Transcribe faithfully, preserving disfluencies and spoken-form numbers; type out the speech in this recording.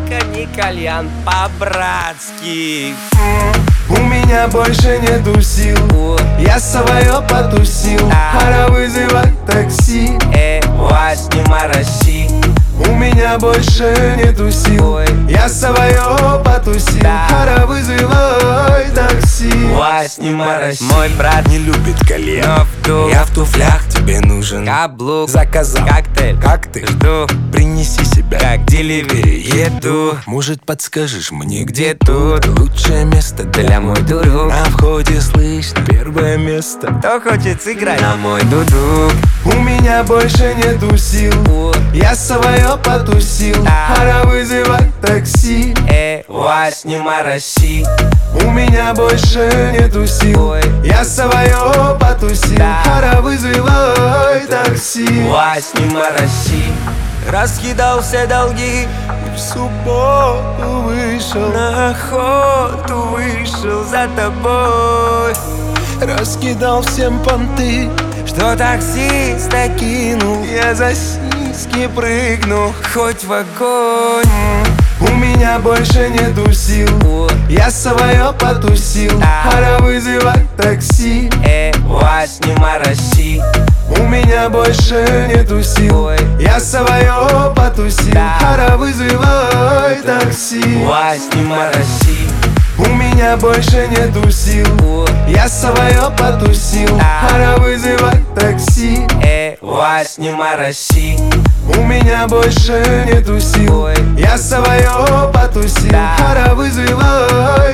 только не кальян, по-братски. У меня больше нету сил, О, я свое потусил. А. Пора вызывать такси. э, вас не мороси. У меня больше нету сил, Ой. я свое потусил. Да. Пора вызывать такси. Вас не мороси. Мой брат Не любит кальян, но в дух. я в туфлях, тебе нужен. Каблук, Заказал коктейль, как ты? жду, Принеси себя, как деливери еду. Может, подскажешь мне, Где где тут лучшее место Для мой друг. На входе слышно первое место. Кто хочет сыграть на мой дудук? У меня больше нету сил, О, я свое потусил. А. Пора вызывать такси. э, вас не мороси. У меня больше нету сил, Ой. я свое потусил. Да. Пора вызывать такси. Вас не мороси. Раскидал все долги, И в субботу вышел, на охоту вышел за тобой. раскидал всем понты. Что таксиста кинул, Я за сиськи прыгну. хоть в огонь. У меня больше нету сил, О, я свое потусил. Да. Пора вызывать такси. э, вас не мороси. У меня больше нету сил, Ой. я свое потусил. Да. Пора вызывать такси. Вас не мороси. У меня больше нету сил, О, я свое потусил. Да. Пора вызывать такси. э, вас не мороси. У меня больше нету сил, Ой. я свое потусил. Да. Пора вызывать